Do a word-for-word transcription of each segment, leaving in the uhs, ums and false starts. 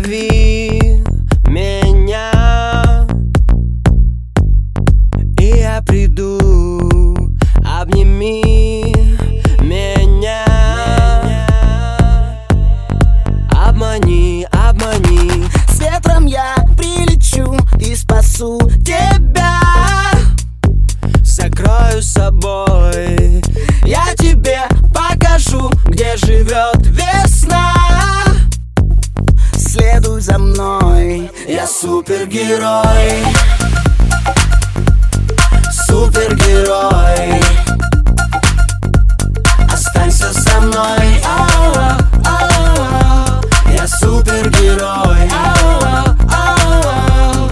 Позови меня, и я приду. Обними меня, обмани, обмани. С ветром я прилечу и спасу тебя. Закрою собой, Я тебе покажу, где живет весна. Следуй за мной, я супергерой. Супергерой, останься со мной. Ау, ау, я супергерой. Ау, ау.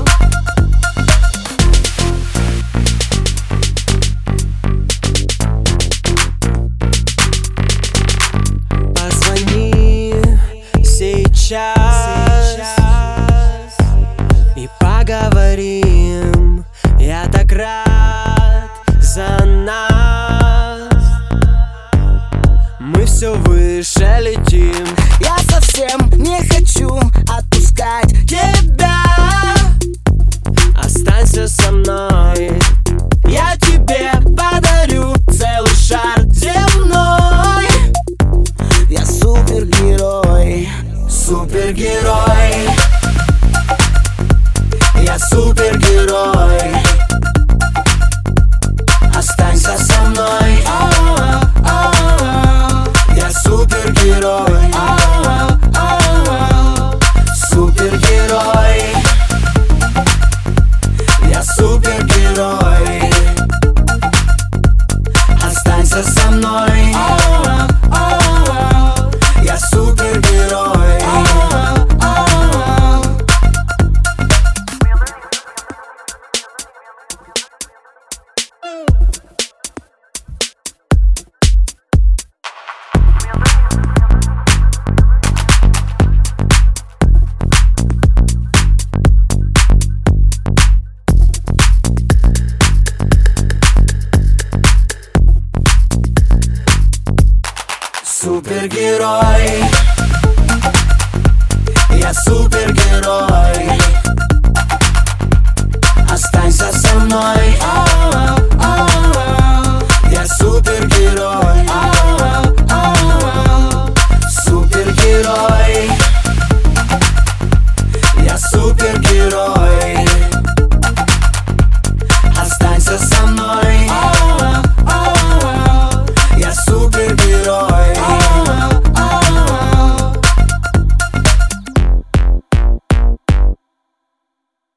Позвони сейчас, сейчас и поговорим. Я так рад за нас. Мы все выше летим. Я совсем не хочу отпускать тебя. Останься со мной. Я тебе подарю целый шар земной. Я супергерой, супергерой. Я супергерой. Останься со